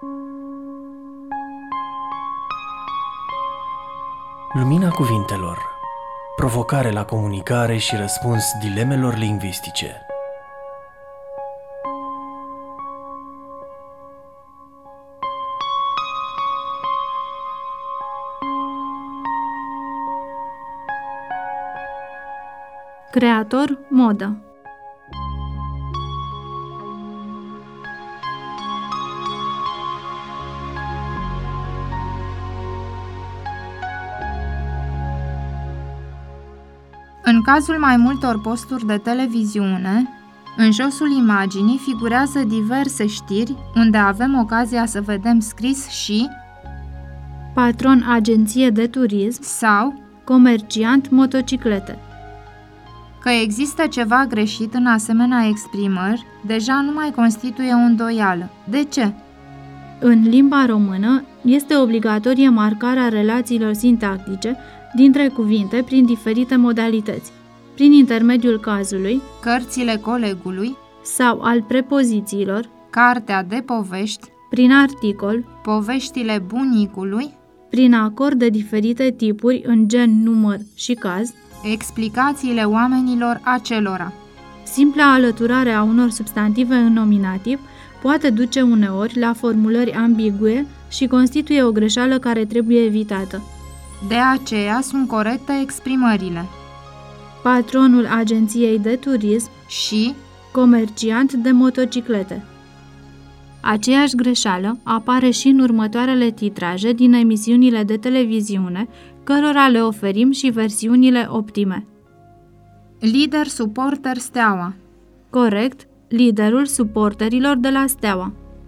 Lumina cuvintelor. Provocare la comunicare și răspuns dilemelor lingvistice. Creator modă. În cazul mai multor posturi de televiziune, în josul imaginii figurează diverse știri unde avem ocazia să vedem scris și patron agenție de turism sau comerciant motociclete. Că există ceva greșit în asemenea exprimări, deja nu mai constituie o îndoială. De ce? În limba română este obligatorie marcarea relațiilor sintactice dintre cuvinte prin diferite modalități, prin intermediul cazului, cărțile colegului, sau al prepozițiilor, cartea de povești, prin articol, poveștile bunicului, prin acord de diferite tipuri în gen, număr și caz, explicațiile oamenilor acelora. Simpla alăturare a unor substantive în nominativ poate duce uneori la formulări ambigue și constituie o greșeală care trebuie evitată. De aceea sunt corecte exprimările patronul agenției de turism și comerciant de motociclete. Aceeași greșeală apare și în următoarele titraje din emisiunile de televiziune, cărora le oferim și versiunile optime. Lider suporter Steaua. Corect, liderul suporterilor de la Steaua.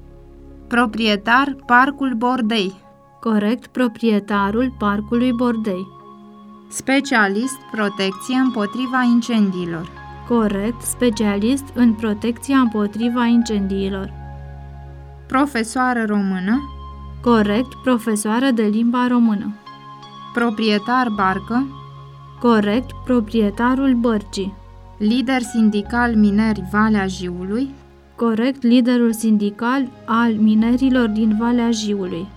Proprietar Parcul Bordei. Corect, proprietarul Parcului Bordei. Specialist protecție împotriva incendiilor. Corect, specialist în protecția împotriva incendiilor. Profesoară română. Corect, profesoară de limba română. Proprietar barcă. Corect, proprietarul bărcii. Lider sindical mineri Valea Jiului. Corect, liderul sindical al minerilor din Valea Jiului.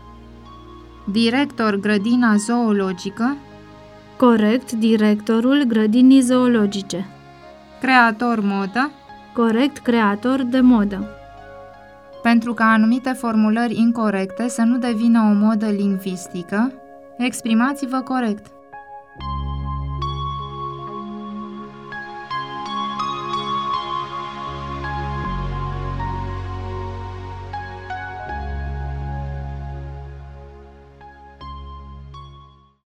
Director grădina zoologică. Corect, directorul grădinii zoologice. Creator modă. Corect, creator de modă. Pentru ca anumite formulări incorecte să nu devină o modă lingvistică, exprimați-vă corect.